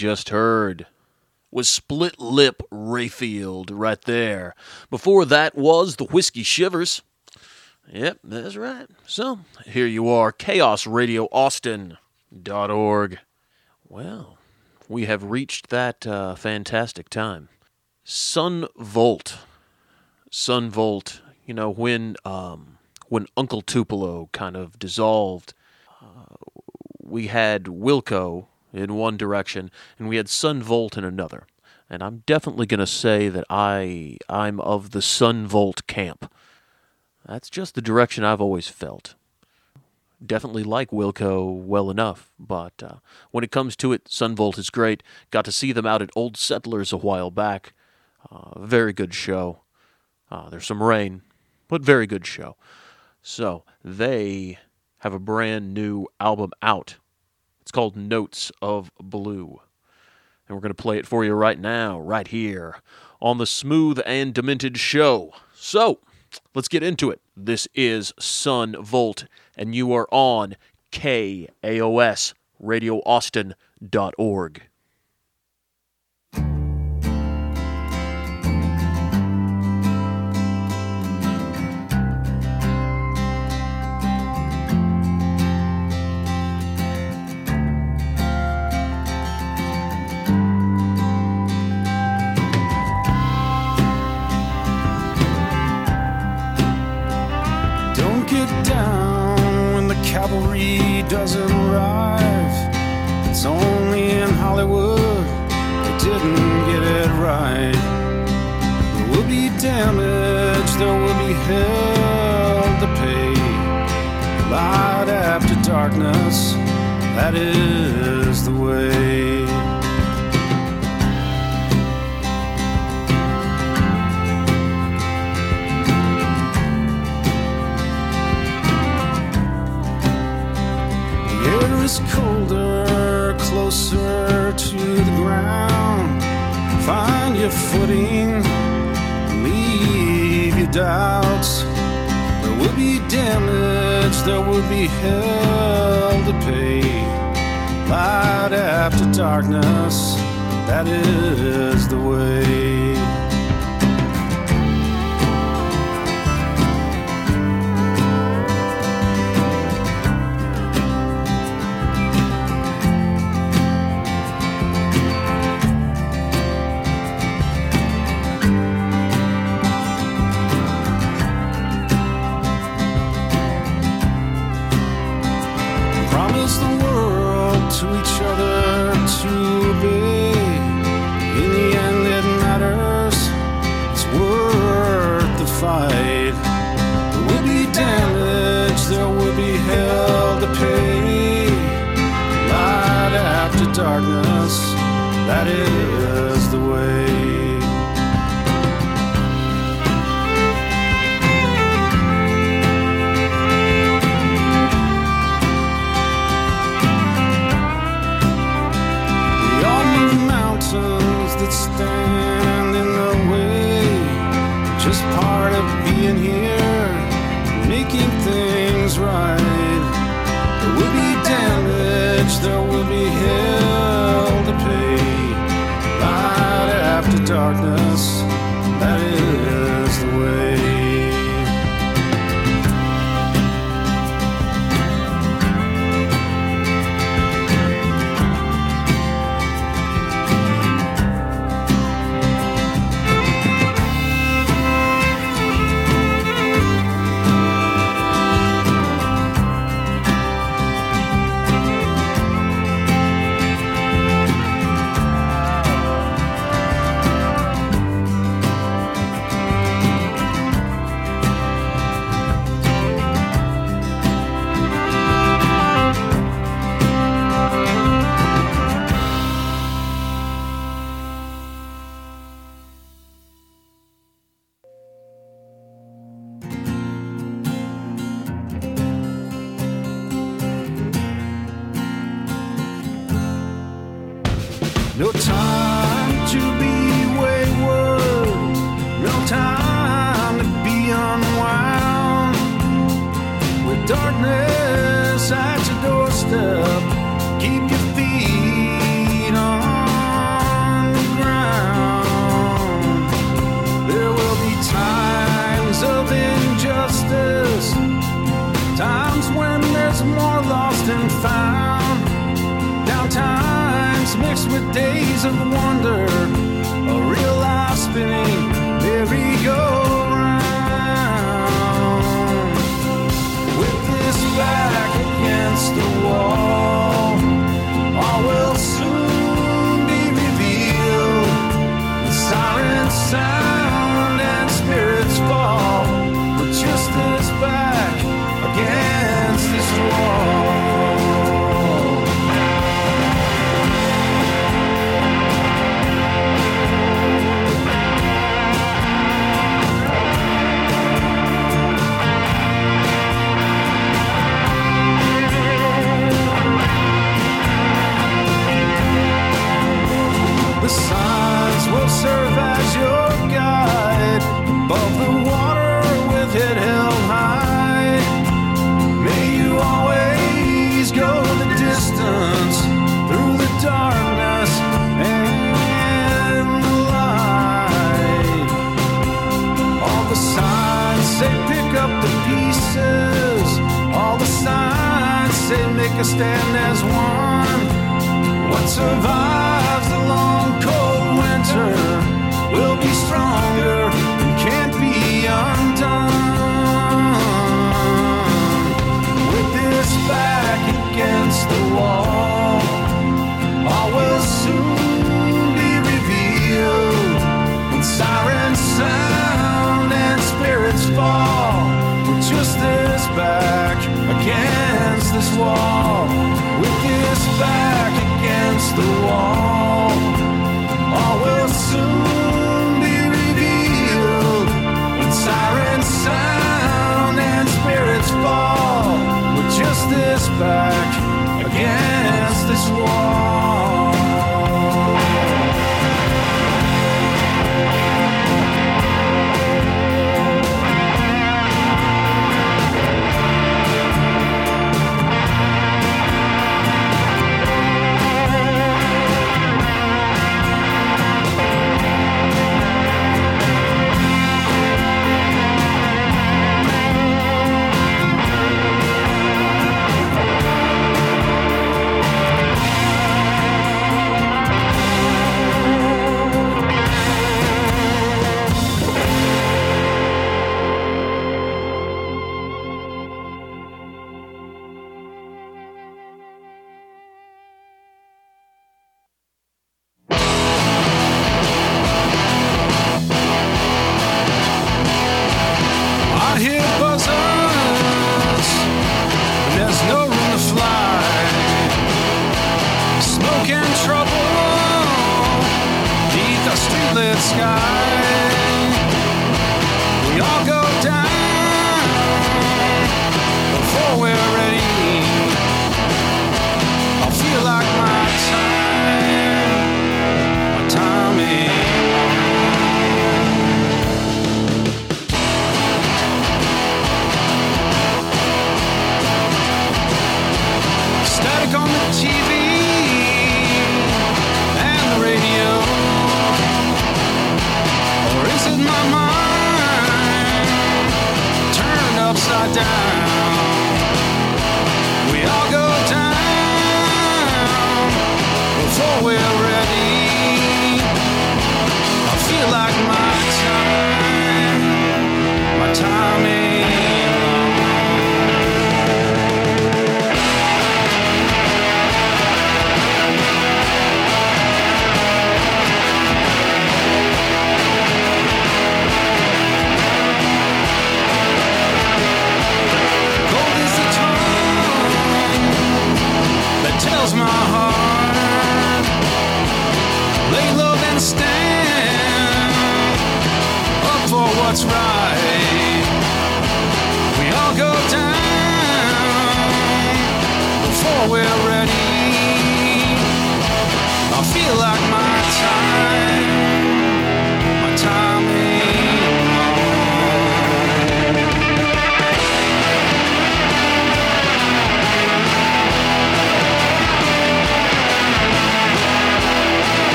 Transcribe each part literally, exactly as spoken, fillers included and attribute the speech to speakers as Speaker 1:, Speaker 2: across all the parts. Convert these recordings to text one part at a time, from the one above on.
Speaker 1: just heard was Split Lip Rayfield right there. Before that was the Whiskey Shivers. Yep, that's right. So, here you are, chaos radio austin dot org. Well, we have reached that uh, fantastic time. Son Volt. Son Volt, you know, when um, when Uncle Tupelo kind of dissolved, uh, we had Wilco in one direction, and we had Son Volt in another. And I'm definitely going to say that I, I'm of the Son Volt camp. That's just the direction I've always felt. Definitely like Wilco well enough, but uh, when it comes to it, Son Volt is great. Got to see them out at Old Settlers a while back. Uh, very good show. Uh, there's some rain, but very good show. So, they have a brand new album out. It's called Notes of Blue. And we're going to play it for you right now, right here, on the Smooth and Demented Show. So, let's get into it. This is Son Volt, and you are on K A O S, radio austin dot org.
Speaker 2: Cavalry doesn't arrive. It's only in Hollywood they didn't get it right. There will be damage, there will be hell to pay. Light after darkness, that is the way. It's colder, closer to the ground. Find your footing, leave your doubts. There will be damage, there will be hell to pay. Light after darkness, that is the way. To each other to obey. In the end it matters, it's worth the fight. There will be damage, there will be hell to pay. Light after darkness, that is the way. That stand in the way, just part of being here, making things right. There will be damage, there will be hell to pay. Light after darkness, that is the way. No time to be wayward, no time to be unwound. With darkness at your doorstep, keep your feet on with days of wonder, a real life spinning merry-go-round. With this back against the wall, all will soon be revealed. The sirens sound and spirits fall, but just this back against this wall. The signs will serve as your guide, above the water with it held high. May you always go the distance through the darkness and the light. All the signs say pick up the pieces, all the signs say make a stand as one. What survives the long cold winter will be stronger and can't be undone. With this back against the wall, all will soon be revealed. When sirens sound and spirits fall, with just this back against this wall. With this back against the wall, all will soon be revealed. When sirens sound and spirits fall, with just this back against this wall.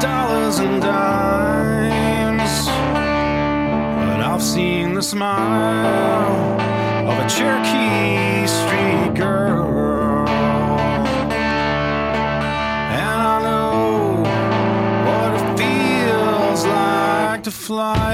Speaker 2: dollars and dimes, but I've seen the smile of a Cherokee street girl, and I know what it feels like to fly.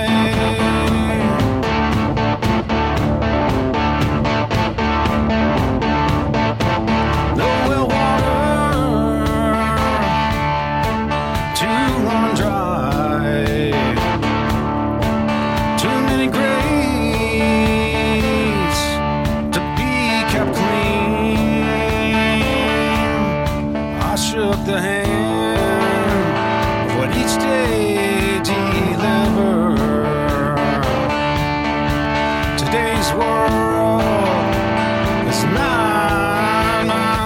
Speaker 2: The hand of what each day delivers. Today's world is not my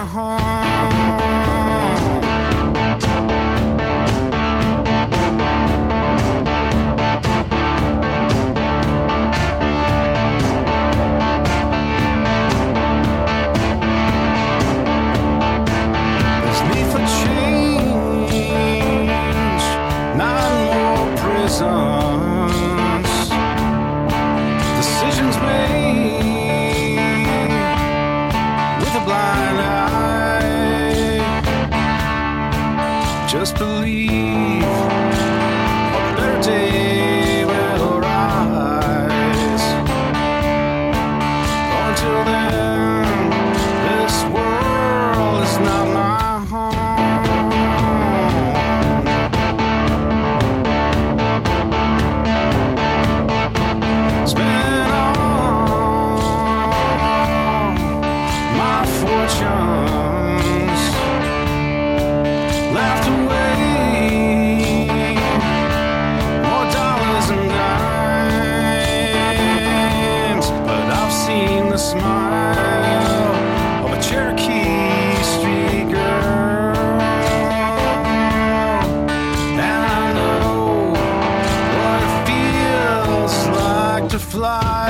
Speaker 2: decisions made with a blind eye. Just believe a better day will rise. Until then, this world is not my smile of a Cherokee street girl, and I know what it feels like to fly.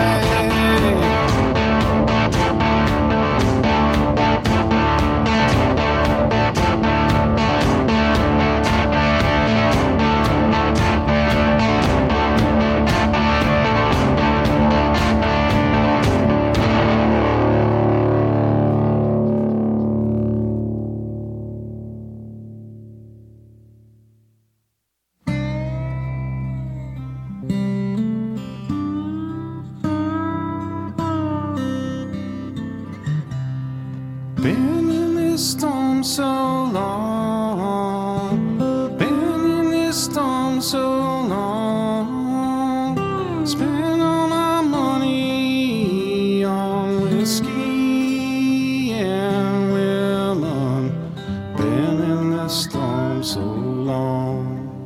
Speaker 2: Been in this storm so long, been in this storm so long, spent all my money on whiskey and women, been in this storm so long.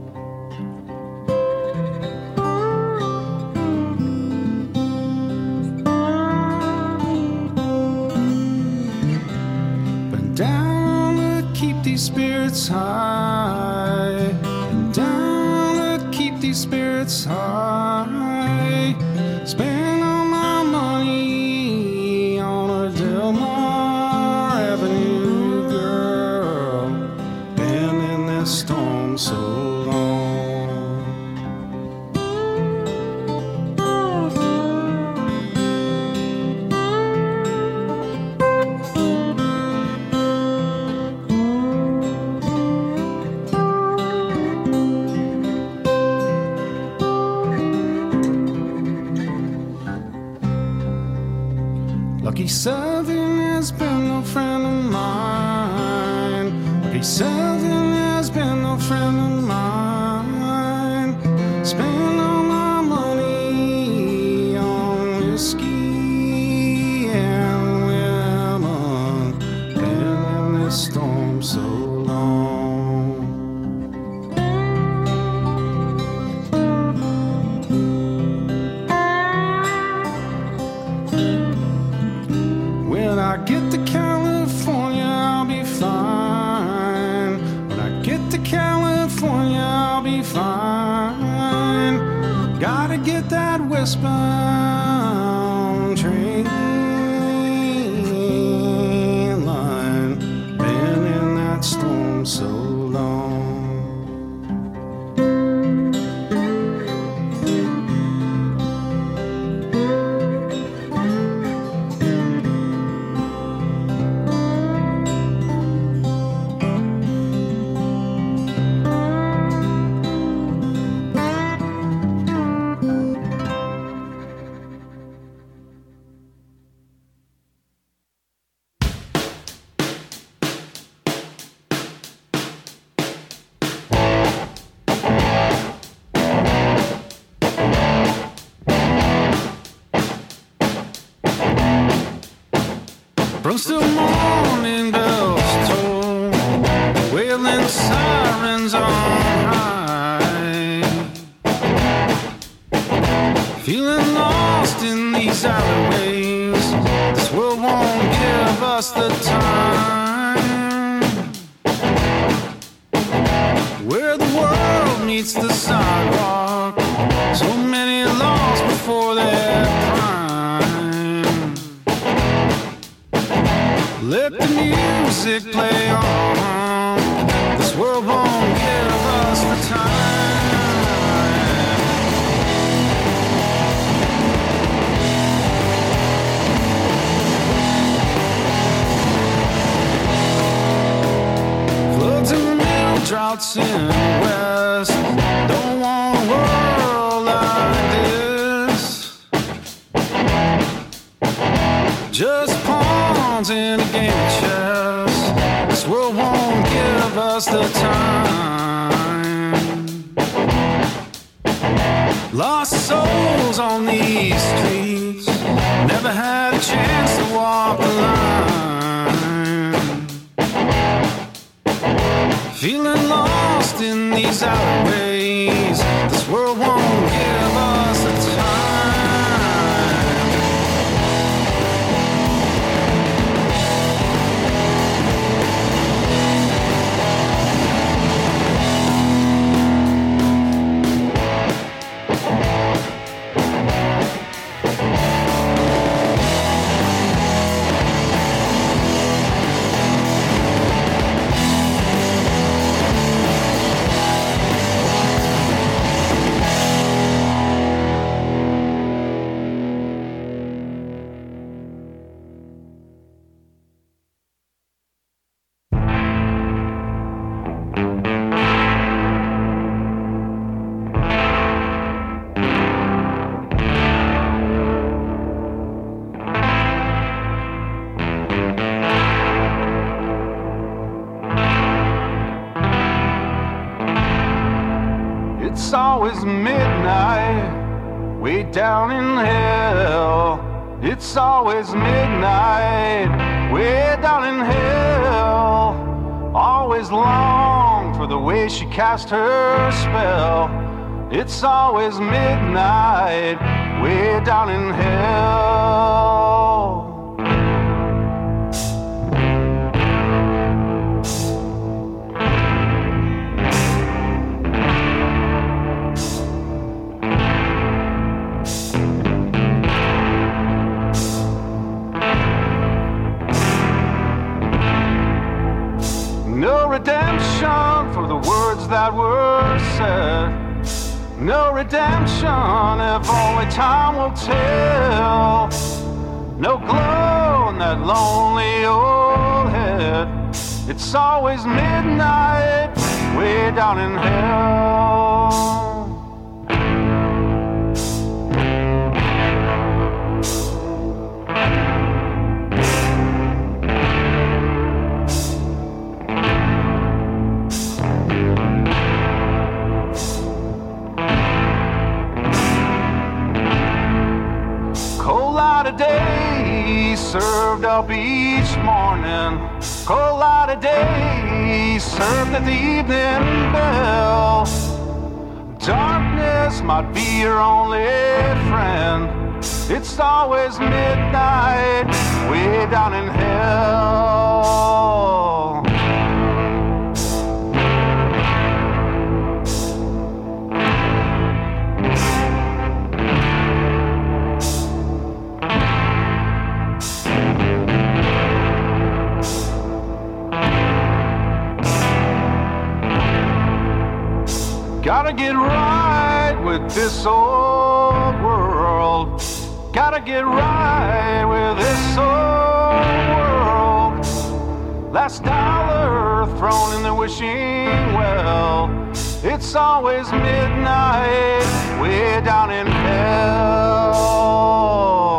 Speaker 2: Spirits high, and down to keep these spirits high. Spend all my money on a Delmar Avenue girl. Been in this storm so long. Lucky Southern has been no friend of mine. Lucky Southern has been no friend of mine. Spend all my money on whiskey and women. Been in this storm so long. When I get to California, I'll be fine. When I get to California, I'll be fine. Gotta get that westbound train line. Been in that storm so long. From still morning bells toll, wailing sirens on high. Feeling lost in these alleyways, this world won't give us the time. Where the world meets the sidewalk, so many lost before their prime. Let the music play on, this world won't give us the time. Floods in the middle, droughts in the west, don't want a world like this. Just pawns in a game of chess, this world won't give us the time. Lost souls on these streets, never had a chance to walk the line. Feeling lost in these alleyways, this world won't give us the time. It's always midnight, way down in hell. It's always midnight, way down in hell. Always long for the way she cast her spell. It's always midnight, way down in hell. No redemption for the words that were said. No redemption if only time will tell. No glow in that lonely old head. It's always midnight, way down in hell. Cold light of day served up each morning. Cold light of day served at the evening bell. Darkness might be your only friend. It's always midnight, way down in hell. Gotta get right with this old world. Gotta get right with this old world. Last dollar thrown in the wishing well. It's always midnight, way down in hell.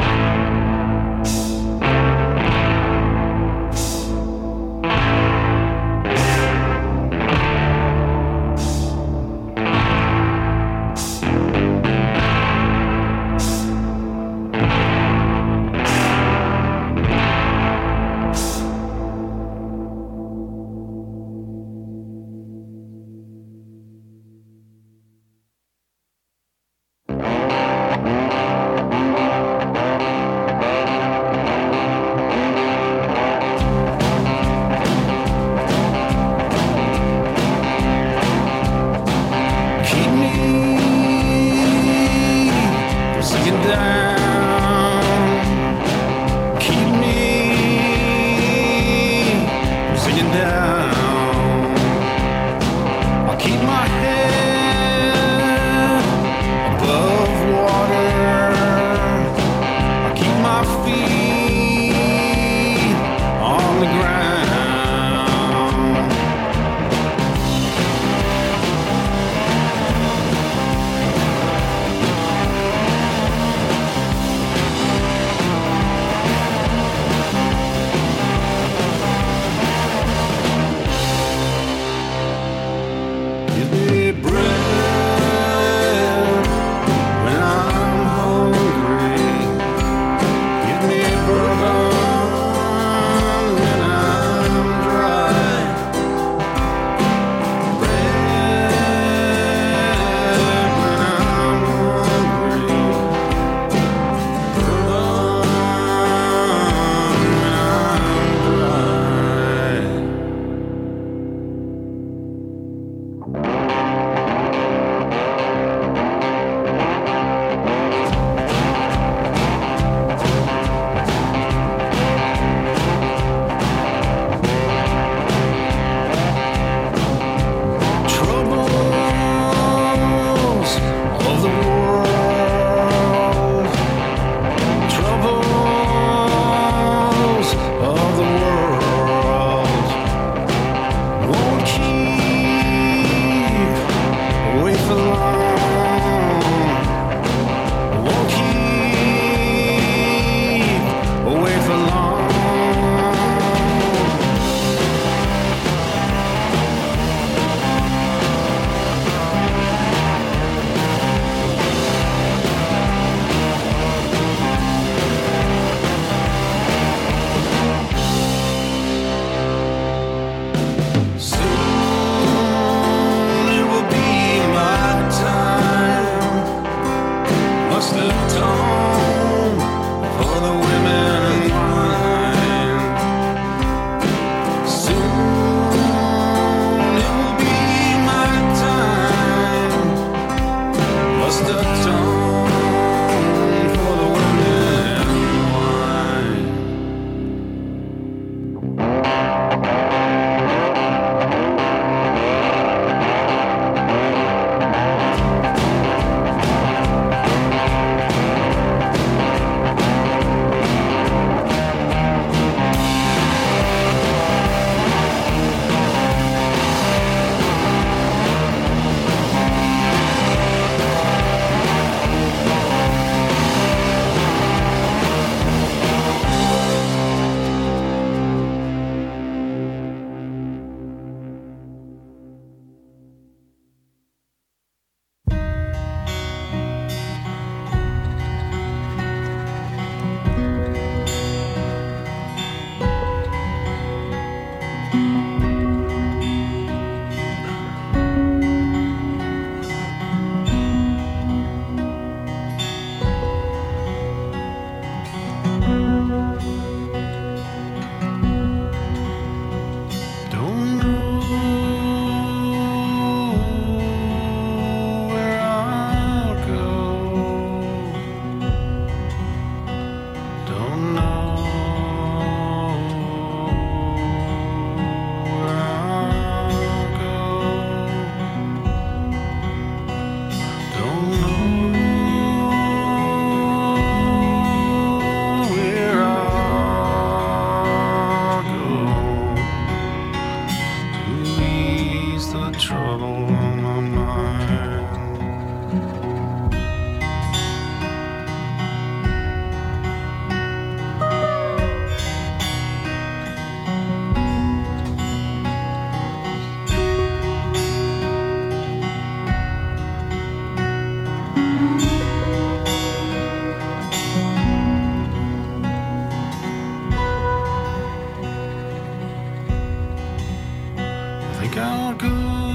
Speaker 2: think I'll go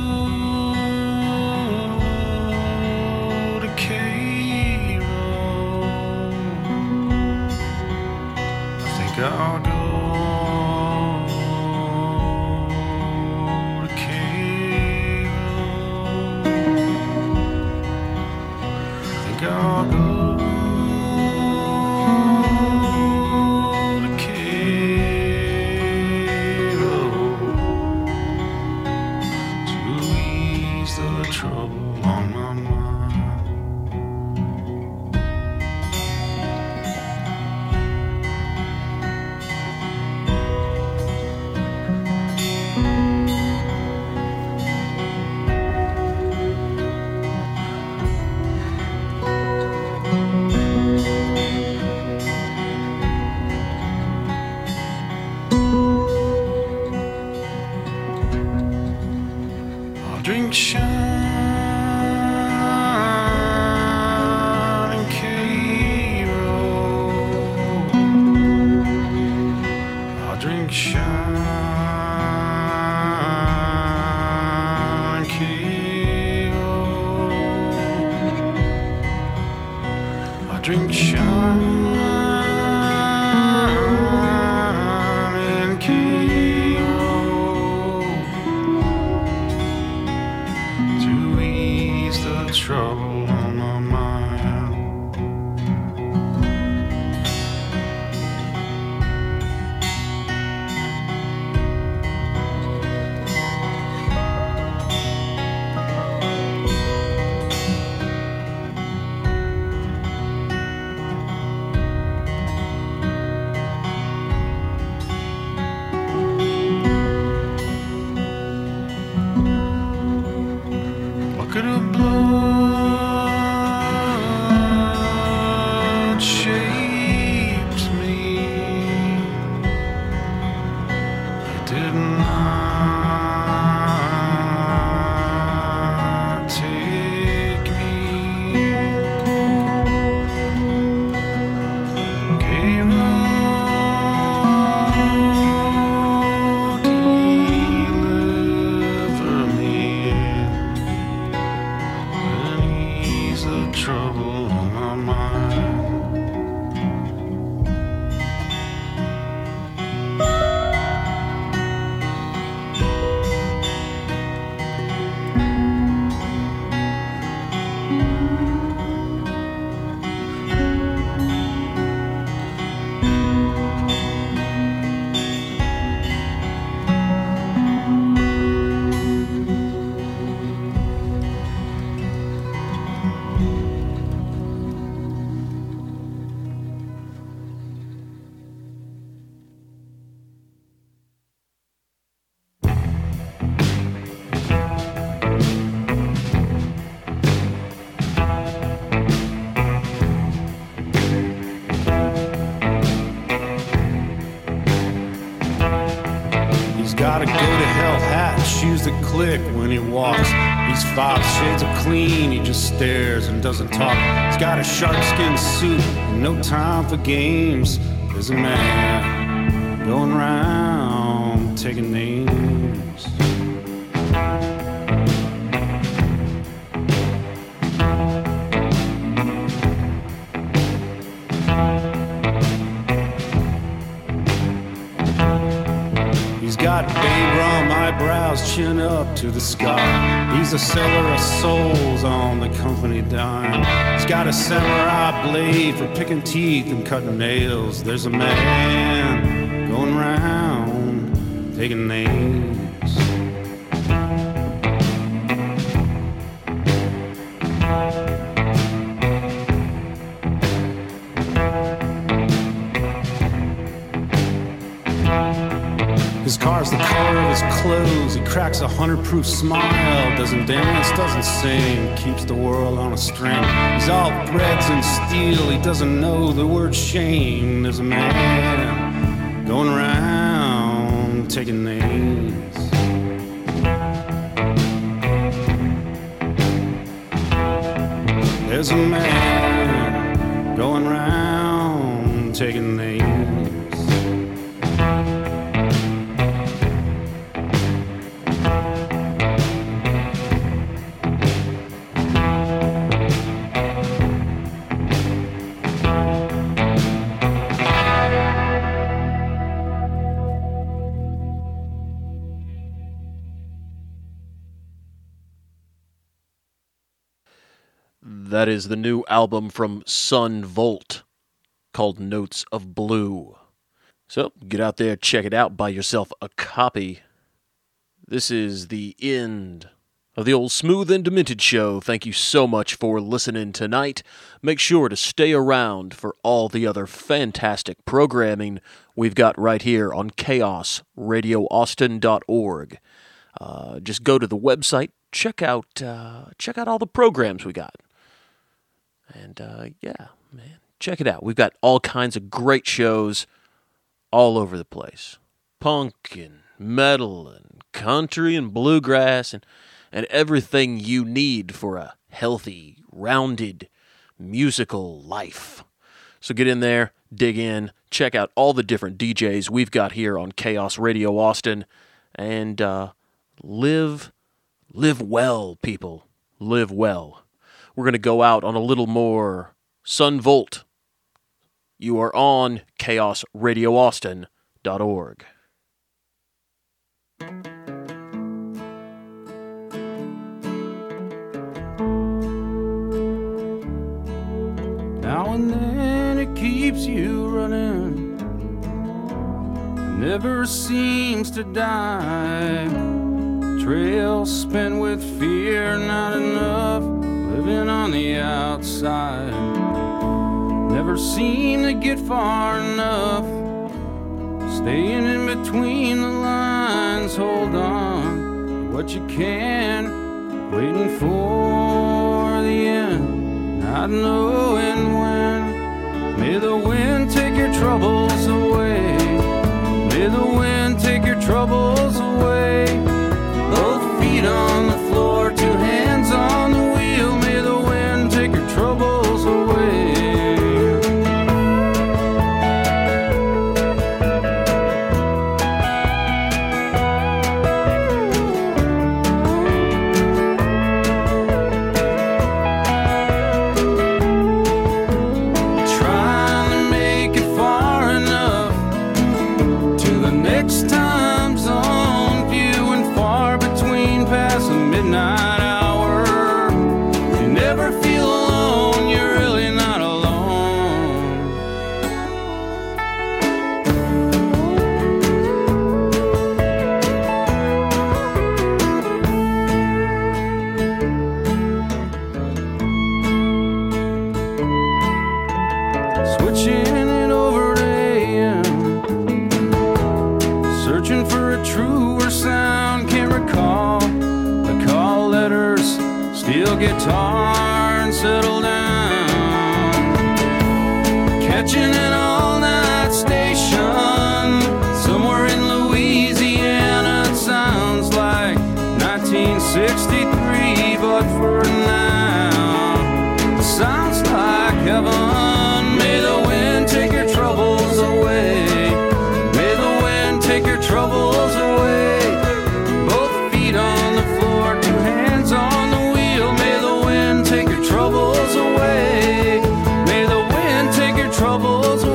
Speaker 2: to Cairo. I think I'll go to Cairo. I think I'll go to Cairo to ease the trouble on my mind. I'll drink shine in Cairo. I'll drink shine in Cairo. I'll drink shine in Cairo to ease the trouble on my mind. Bucket of blood shaped me. It did not take me. Cairo, deliver me and ease the trouble on my mind. He's got a go to hell hat, shoes that click when he walks. He's five shades of clean, he just stares and doesn't talk. He's got a sharkskin suit and no time for games. There's a man going round taking names. He's got bay rum eyebrows, chin up to the sky. He's a seller of souls on the company dime. He's got a samurai blade for picking teeth and cutting nails. There's a man going round taking names. His car's the color of his clothes. He cracks a hundred proof smile. Doesn't dance, doesn't sing. Keeps the world on a string. He's all threads and steel. He doesn't know the word shame. There's a man going around taking names. There's a man going around taking names.
Speaker 1: That is the new album from Sun Volt called Notes of Blue. So get out there, check it out, buy yourself a copy. This is the end of the old Smooth and Demented show. Thank you so much for listening tonight. Make sure to stay around for all the other fantastic programming we've got right here on chaos radio austin dot org. Uh, just go to the website, check out uh, check out all the programs we got. And uh, yeah, man, check it out. We've got all kinds of great shows all over the place. Punk and metal and country and bluegrass and, and everything you need for a healthy, rounded, musical life. So get in there, dig in, check out all the different D Js we've got here on Chaos Radio Austin, and uh, live, live well, people. Live well. We're going to go out on a little more Sun Volt. You are on chaos radio austin dot org.
Speaker 2: Now and then it keeps you running, never seems to die. Trail spent with fear, not enough, living on the outside. Never seem to get far enough, staying in between the lines. Hold on to what you can, waiting for the end, not knowing when. May the wind take your troubles away, may the wind take your troubles away. Both feet on the floor, two hands on the wheel, may the wind take your troubles away. Guitar and settle down, catching an all-night station somewhere in Louisiana. It sounds like nineteen sixty-three, but for now it sounds like heaven. May the wind take your troubles away, may the wind take your troubles away. Both feet on the floor, two hands on the troubles away. May the wind take your troubles away.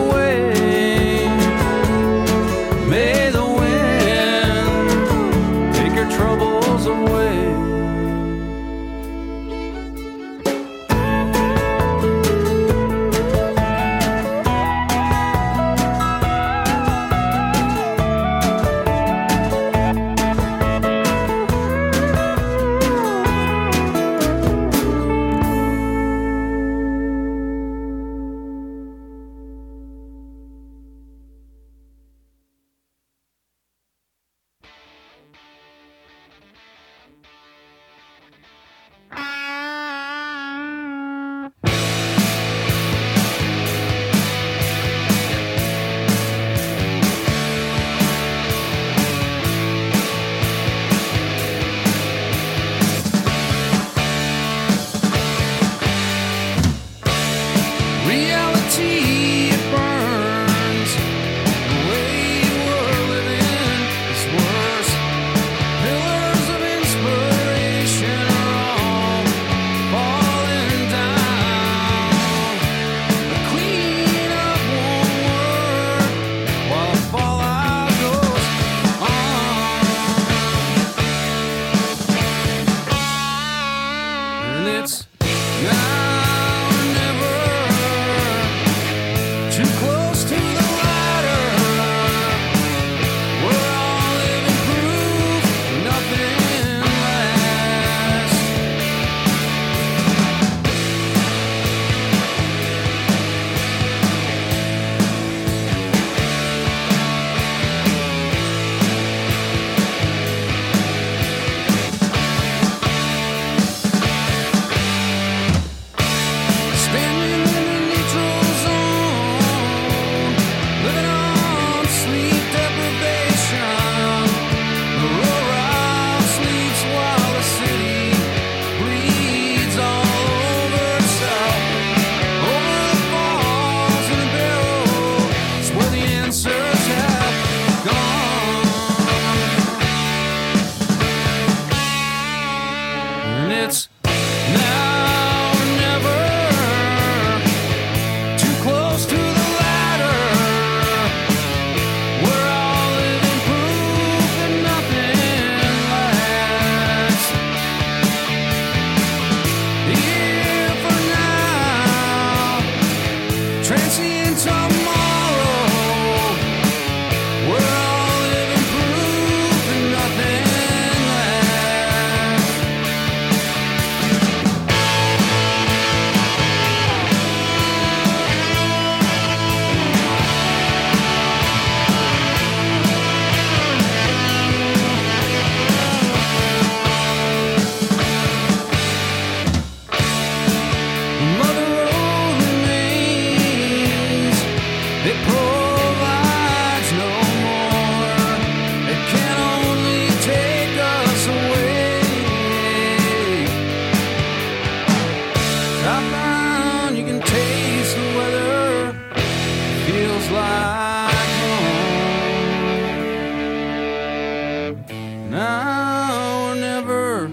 Speaker 2: Now or never,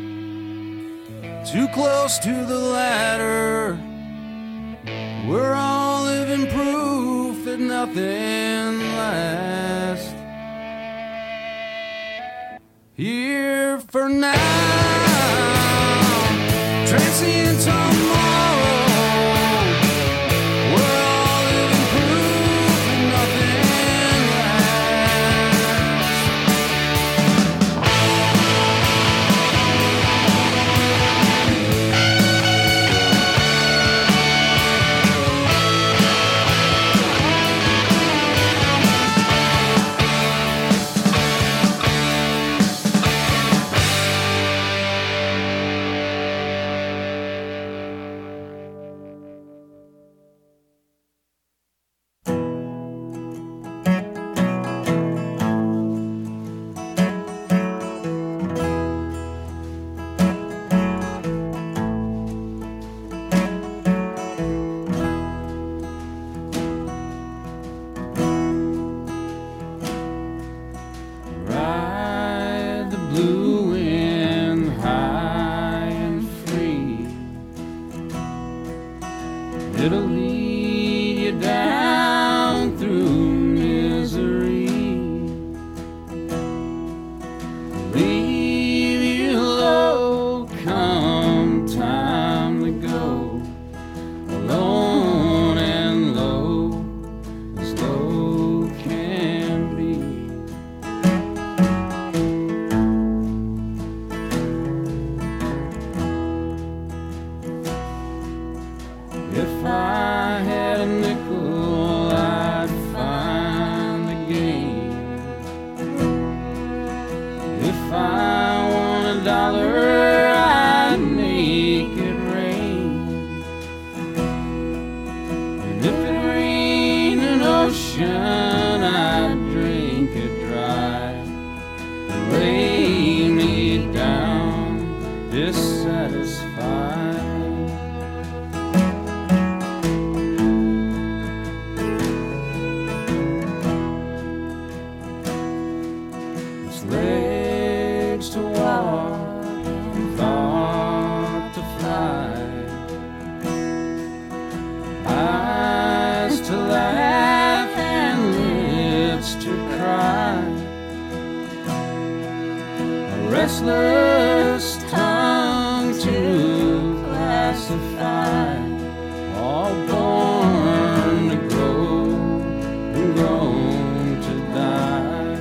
Speaker 2: too close to the ladder. We're all living proof that nothing lasts. Here for now, transient tomorrow. We're all living proof that nothing lasts. Ride the blue wind high and free. It'll lead you down through misery, leave you low come time to go, alone and low as low can be. If I had a nickel, I'd find the game. If I won a dollar, I'd make it rain. And if it rained an ocean, I'd drink it dry and lay me down dissatisfied. Legs to walk and thought to fly, eyes to laugh and lips to cry, a restless tongue to classify, all born to grow and grown to die.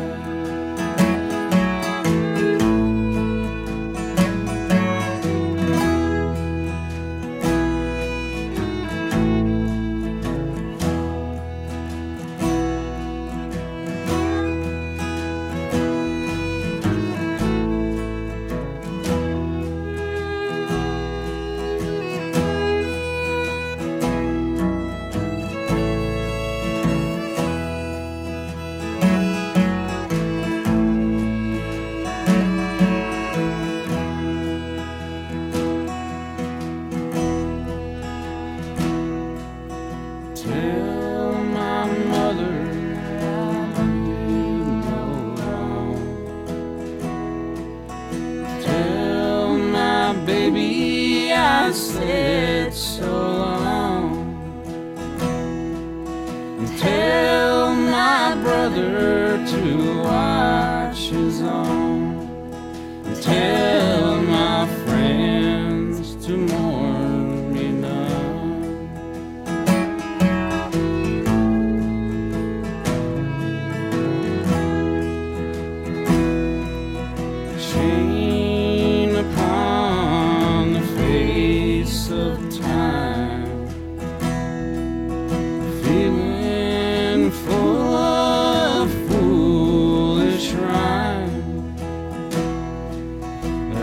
Speaker 2: Tell my mother I did no wrong. Tell my baby I said so long. And tell my brother to watch his own. And tell my friends to mourn me none. Chain upon the face of time, feeling full of foolish rhyme,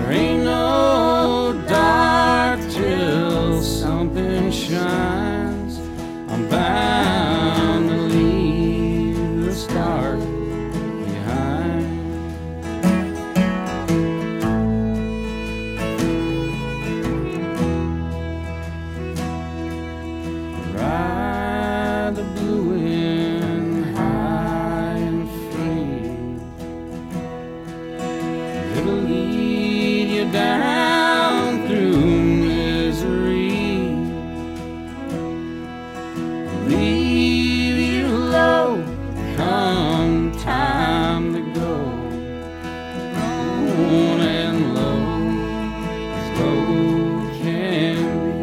Speaker 2: It'll lead you down through misery, leave you low come time to go. On and low as low can be.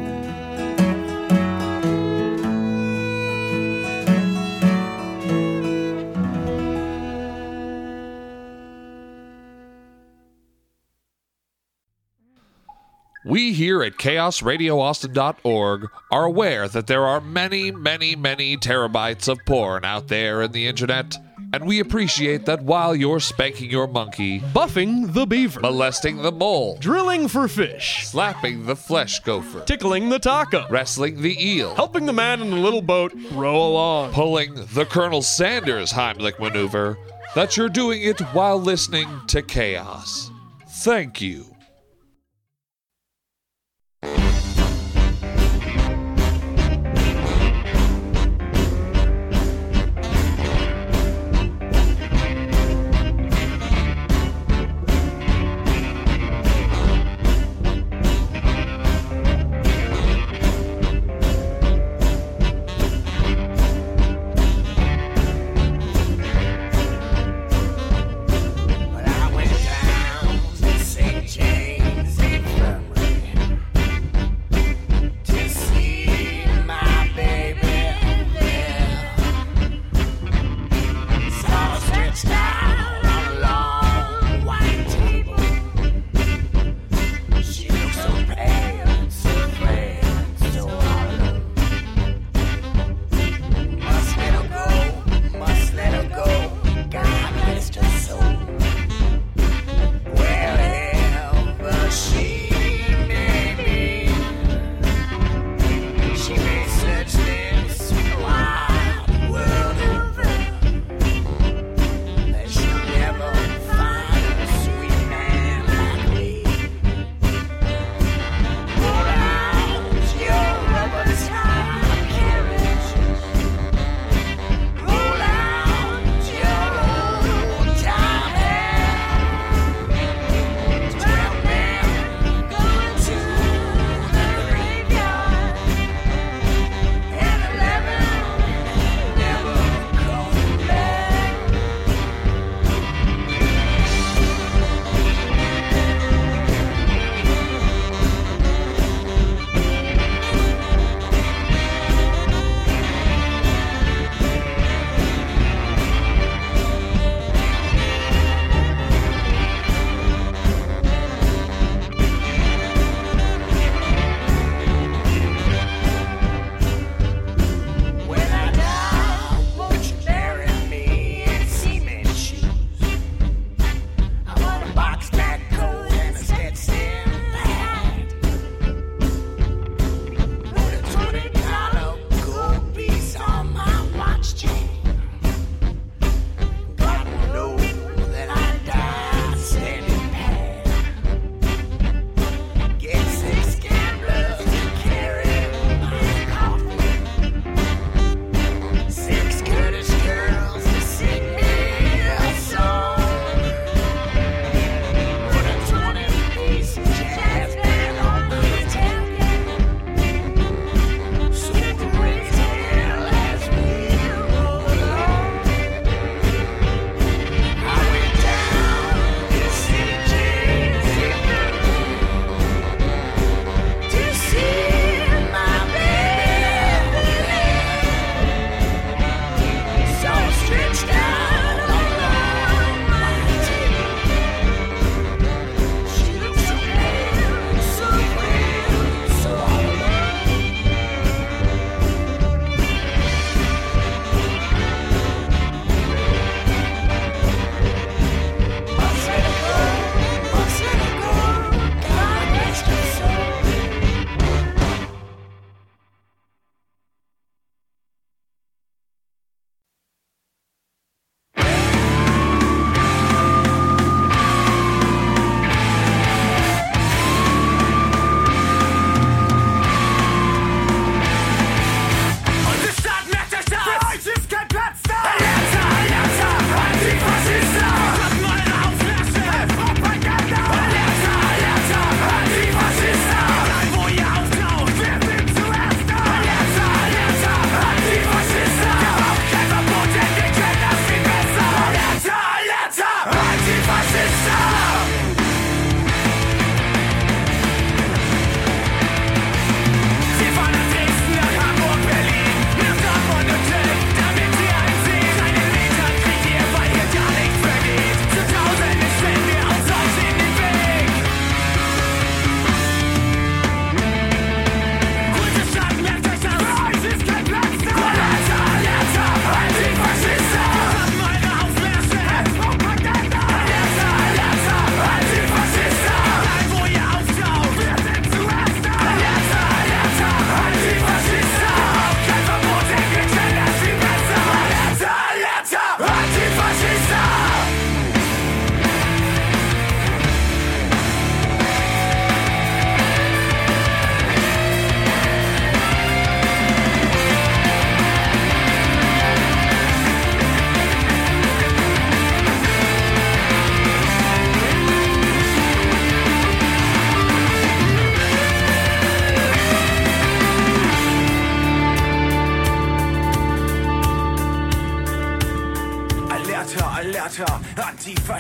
Speaker 3: We here at chaos radio austin dot org are aware that there are many, many, many terabytes of porn out there in the internet, and we appreciate that while you're spanking your monkey,
Speaker 4: Buffing the beaver.
Speaker 3: molesting the mole,
Speaker 4: Drilling for fish.
Speaker 3: slapping the flesh gopher,
Speaker 4: Tickling the taco.
Speaker 3: wrestling the eel,
Speaker 4: Helping the man in the little boat row along.
Speaker 3: pulling the Colonel Sanders Heimlich maneuver, that you're doing it while listening to Chaos. Thank you.
Speaker 5: But I went down to Saint James.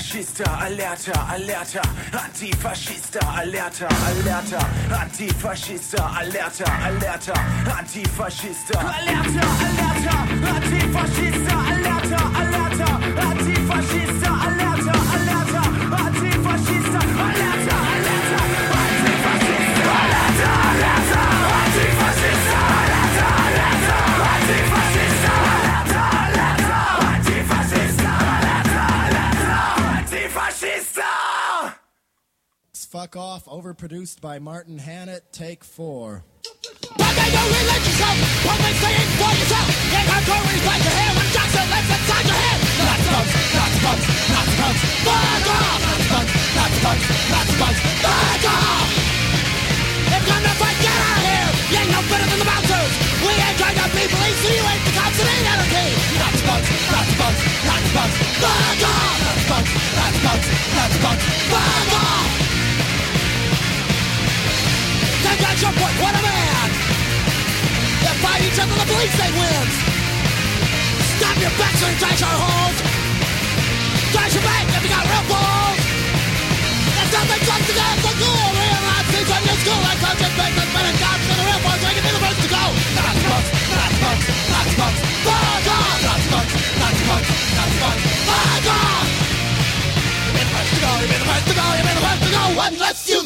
Speaker 5: Antifascista, allerta, allerta, Antifascista, allerta, allerta, Antifascista, allerta, allerta, Antifascista, allerta, allerta, Antifascista, allerta, allerta, Antifascista, allerta, allerta, Antifascista, allerta, allerta, Antifascista, allerta, allerta, Antifascista, allerta, allerta, Antifascista, allerta, allerta, Antifascista, allerta, allerta, Antifascista.
Speaker 6: Fuck Off, overproduced by Martin Hannett, take four.
Speaker 7: But they don't religious yourself, public saying for yourself. In her stories like your hair when Jackson lives inside your head. Nazi punks, Nazi punks, Nazi punks, fuck off! Nazi punks, Nazi punks, Nazi punks, fuck off! If you're gonna fight, get out of here! You ain't no better than the bouncers! We ain't trying to be police, so you ain't the cops, it ain't anarchy! Nazi punks, Nazi punks, Nazi punks, fuck off! Nazi punks, Nazi punks, Nazi punks, fuck off! Take that your point, what a man! They fight each other, the police state wins! Stop your backs and trash our holes! Trash your bank if you got real balls! There's nothing like to get for cool! Realize things on your school like subject business, men and cops and the real boys taking the first to go! Nazi punks, Nazi punks, Nazi punks, fuck off! Nazi punks, Nazi punks, Nazi punks, fuck off! You've been the first to go, you've been the first to go, you've been the first to go! One less you